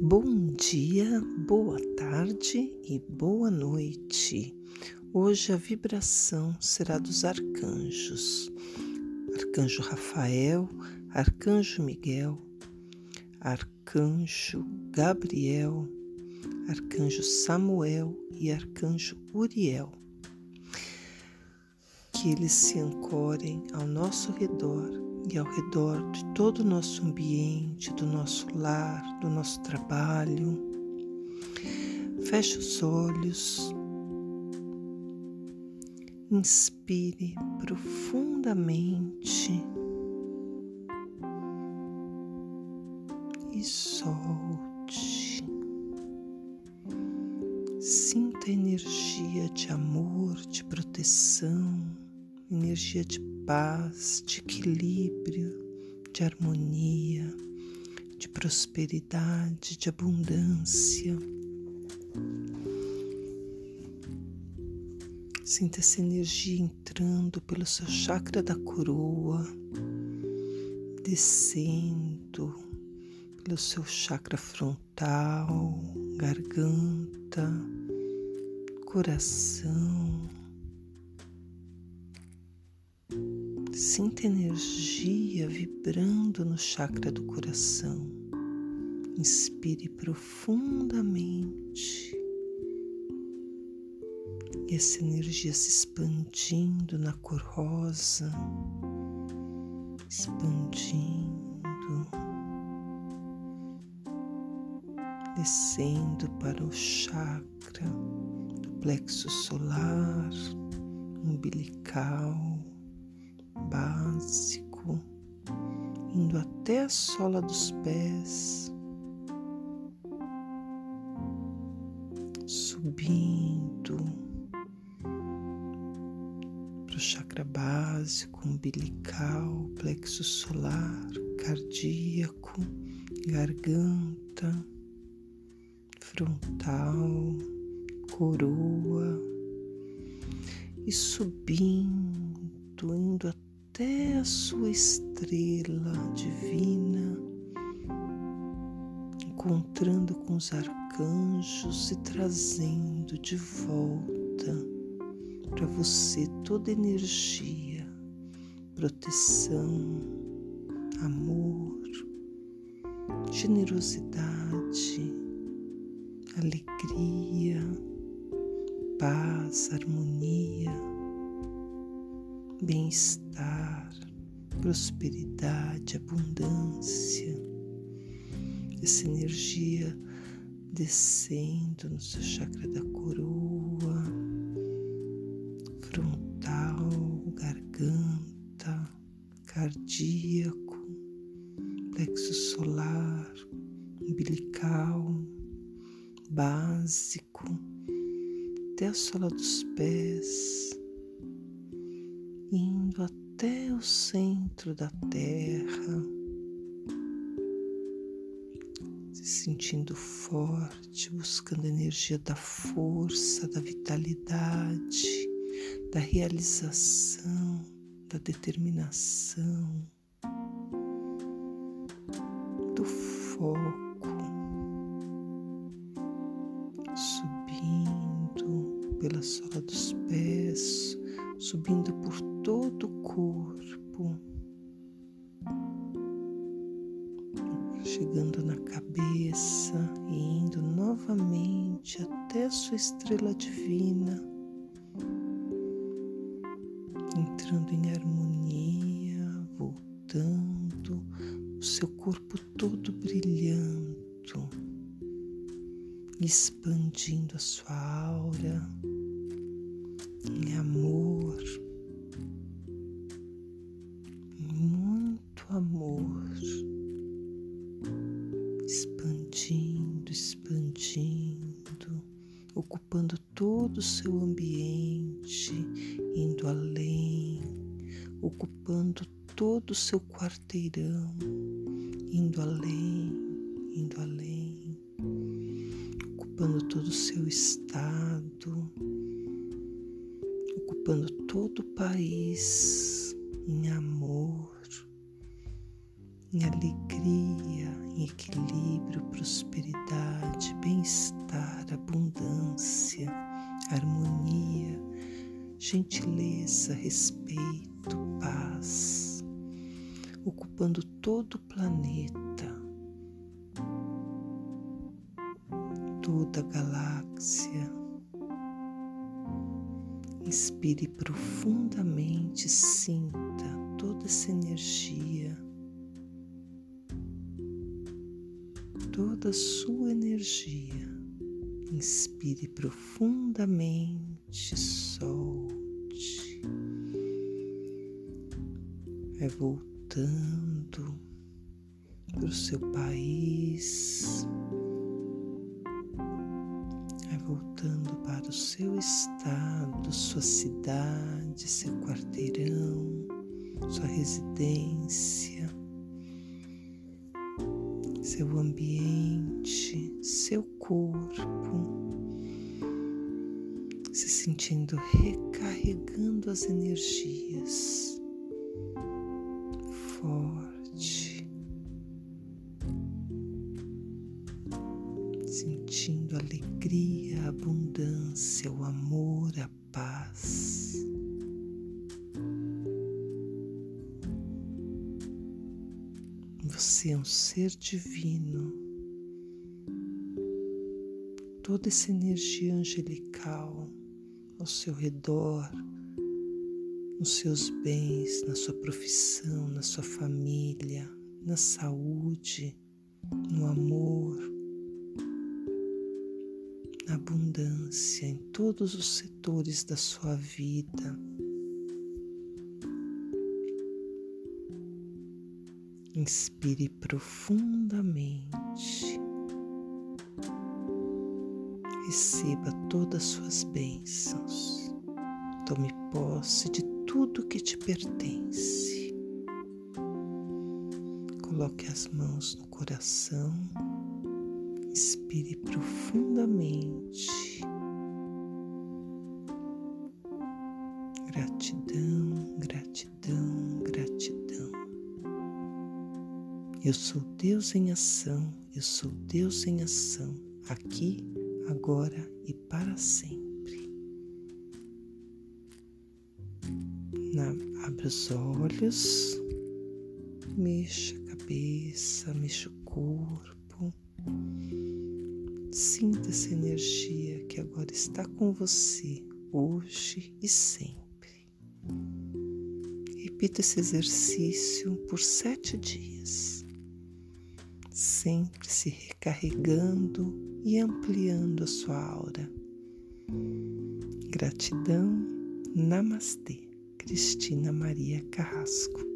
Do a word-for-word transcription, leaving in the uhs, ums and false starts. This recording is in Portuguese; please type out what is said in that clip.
Bom dia, boa tarde e boa noite. Hoje a vibração será dos arcanjos. Arcanjo Rafael, Arcanjo Miguel, Arcanjo Gabriel, Arcanjo Samuel e Arcanjo Uriel. Que eles se ancorem ao nosso redor e ao redor de todo o nosso ambiente, do nosso lar, do nosso trabalho. Feche os olhos, inspire profundamente e solte. Sinta a energia de amor, de proteção, energia de paz, de equilíbrio, de harmonia, de prosperidade, de abundância. Sinta essa energia entrando pelo seu chakra da coroa, descendo pelo seu chakra frontal, garganta, coração. Sinta energia vibrando no chakra do coração. Inspire profundamente. E essa energia se expandindo na cor rosa, expandindo, descendo para o chakra do plexo solar, umbilical, básico, indo até a sola dos pés, subindo para o chakra básico, umbilical, plexo solar, cardíaco, garganta, frontal, coroa e subindo, indo até até a sua estrela divina, encontrando com os arcanjos e trazendo de volta para você toda energia, proteção, amor, generosidade, alegria, paz, harmonia, bem-estar, prosperidade, abundância. Essa energia descendo no seu chakra da coroa, frontal, garganta, cardíaco, plexo solar, umbilical, básico, até a sola dos pés, indo até o centro da terra, se sentindo forte, buscando a energia da força, da vitalidade, da realização, da determinação, do foco, subindo pela sola dos pés, subindo por todo o corpo, chegando na cabeça e indo novamente até a sua estrela divina, entrando em harmonia, voltando, o seu corpo todo brilhando, expandindo a sua aura em amor, muito amor, expandindo, expandindo, ocupando todo o seu ambiente, indo além, ocupando todo o seu quarteirão, indo além, indo além, ocupando todo o seu estado, ocupando todo o país em amor, em alegria, em equilíbrio, prosperidade, bem-estar, abundância, harmonia, gentileza, respeito, paz, ocupando todo o planeta, toda a galáxia. Inspire profundamente, sinta toda essa energia, toda a sua energia. Inspire profundamente, solte. Vai voltando para o seu país. Vai voltando para o seu estado, sua cidade, seu quarteirão, sua residência, seu ambiente, seu corpo, se sentindo recarregando as energias, forte, sentindo a alegria, a abundância, o amor, a paz. Você é um ser divino. Toda essa energia angelical ao seu redor, nos seus bens, na sua profissão, na sua família, na saúde, no amor, na abundância, em todos os setores da sua vida. Inspire profundamente. Receba todas as suas bênçãos. Tome posse de tudo que te pertence. Coloque as mãos no coração. Inspire profundamente. Gratidão, gratidão, gratidão. Eu sou Deus em ação, eu sou Deus em ação, aqui, agora e para sempre. Na, abra os olhos, mexa a cabeça, mexa o corpo. Sinta essa energia que agora está com você, hoje e sempre. Repita esse exercício por sete dias. Sempre se recarregando e ampliando a sua aura. Gratidão, Namastê, Cristina Maria Carrasco.